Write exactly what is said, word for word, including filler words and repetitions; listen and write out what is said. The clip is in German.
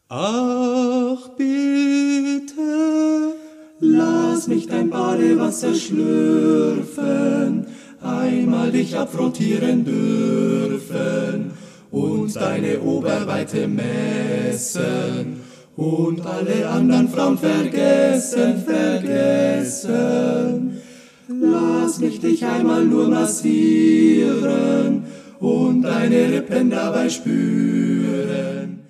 Ach, bitte, lass mich dein Badewasser schlürfen, einmal dich affrontieren dürfen und deine Oberweite messen und alle anderen Frauen vergessen, vergessen. Lass mich dich einmal nur massieren und deine Rippen dabei spüren.